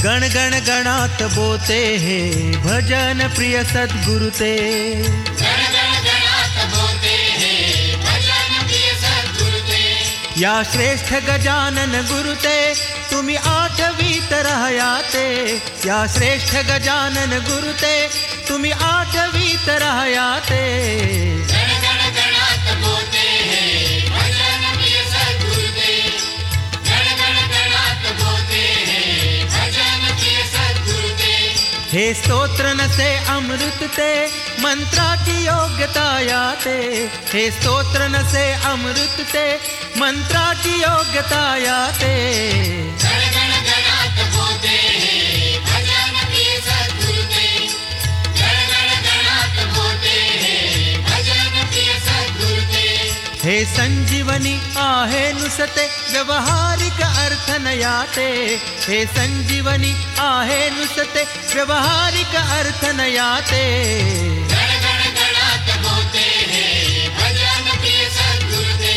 गण गण गणात बोते हे भजन प्रिय सद्गुरु ते. गण गण गणात बोते हे भजन प्रिय सद्गुरु ते. या श्रेष्ठ गजानन गुरु ते तुम्ही आठवीत राहयाते. या श्रेष्ठ गजानन गुरु ते तुम्ही आठवीत राहयाते. गण गण गणात बोते हे भजन प्रिय सद्गुरु ते. गण गण गणात बोते हे भजन प्रिय सद्गुरु ते. हे स्तोत्र नसे अमृत ते मंत्राची योग्यता याते. हे स्तोत्र नसे अमृत ते मंत्राची योग्यता याते. गण गण गणात बोते हे भजन प्रिय सद्गुरु ते. गण गण गणात बोते हे भजन प्रिय सद्गुरु ते. हे संजीवनी आहे नुसते व्यवहारिक अर्थ न याते. हे संजीवनी आहे नुसते व्यवहारिक अर्थ न याते. गण गण गणात बोते हे भजन प्रिय सद्गुरु ते.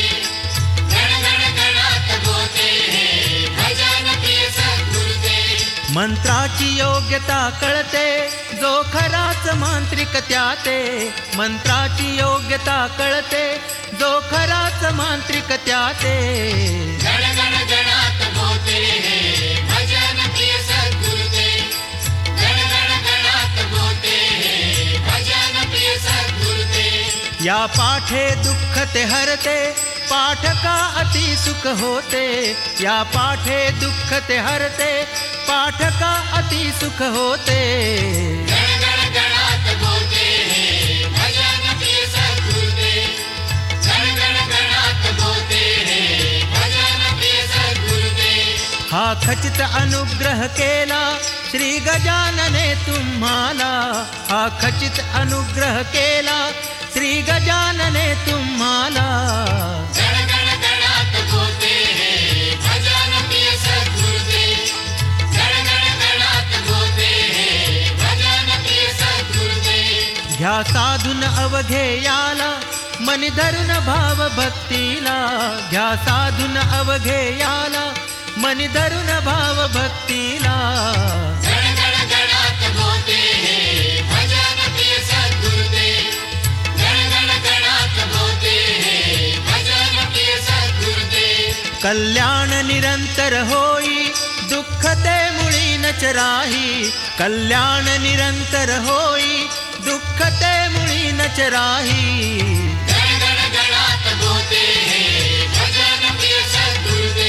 गण गण गणात बोते हे भजन प्रिय सद्गुरु ते. मंत्राची योग्यता कळते जो खराच मांत्रिक त्याते. मंत्राची योग्यता कळते जो खराच मांत्रिक त्याते. गण गण गणात बोते हे भजन प्रिय सद्गुरु ते. गण गण गणात बोते हे भजन प्रिय सद्गुरु ते. या पाठे दुःख ते हरते पाठका अति सुख होते. या पाठे दुःख ते हरते पाठका अति सुख होते. गण गण गणात बोते हे भजन प्रिय सद्गुरु ते. गण गण गणात बोते हे भजन प्रिय सद्गुरु ते. हा खचित अनुग्रह केला श्री गजानने तुम्हाला. हा खचित अनुग्रह केला श्री गजानने तुम्हाला. गण गण गणात बोते हे भजन प्रिय सद्गुरु ते. गण गण गणात बोते हे भजन प्रिय सद्गुरु ते. घ्या साधून अवघेयाला मनी धरून भाव भक्तीला. घ्या साधून अवघेयाला मनी धरून भाव भक्तीला. गण गण गणात बोते हे भजन प्रिय सद्गुरु ते. गण गण गणात बोते हे भजन प्रिय सद्गुरु ते. कल्याण निरंतर होई दुःख ते मुळी न चराही. कल्याण निरंतर होई दुःख ते मुळी न चराही. गण गण गणात बोते हे भजन प्रिय सद्गुरु ते.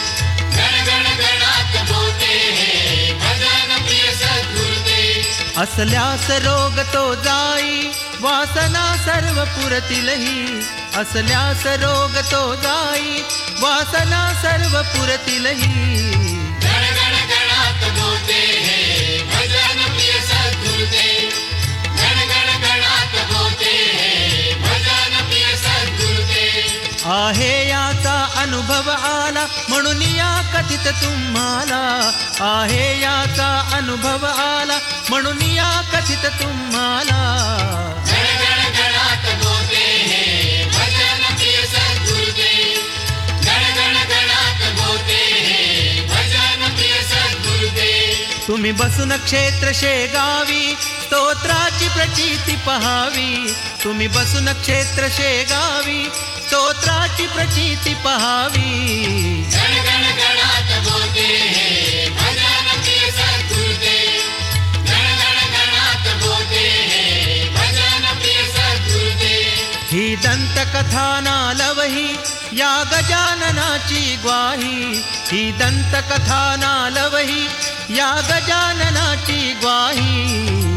गण गण गणात बोते हे भजन प्रिय सद्गुरु ते. असल्यास रोग तो जाई वासना सर्व पुरतीलही. असल्यास रोग तो जाई वासना सर्व पुरतीलही. गण गण गणात बोते हे भजन प्रिय सद्गुरु ते. गण गण गणात बोते हे भजन प्रिय सद्गुरु ते. आहे याचा अनुभव आला म्हणून या कथित तुम्हाला. आहे याचा अनुभव आला म्हणून या कथित तुम्हाला. गण गण गणात बोते हे भजन प्रिय सद्गुरु ते. गण गण गणात बोते हे भजन प्रिय सद्गुरु ते. तुम्ही बसून क्षेत्र शेगावी स्तोत्राची प्रचिती पहावी. तुम्ही बसून क्षेत्र शेगावी स्तोत्राची प्रचिती पहावी. गण गण गणात बोते हे भजन प्रिय सद्गुरु ते. गण गण गणात बोते हे भजन प्रिय सद्गुरु ते. ही दंतकथा नालवही या गजाननाची ग्वाही. ही दंतकथा नालवही या गजाननाची ग्वाही.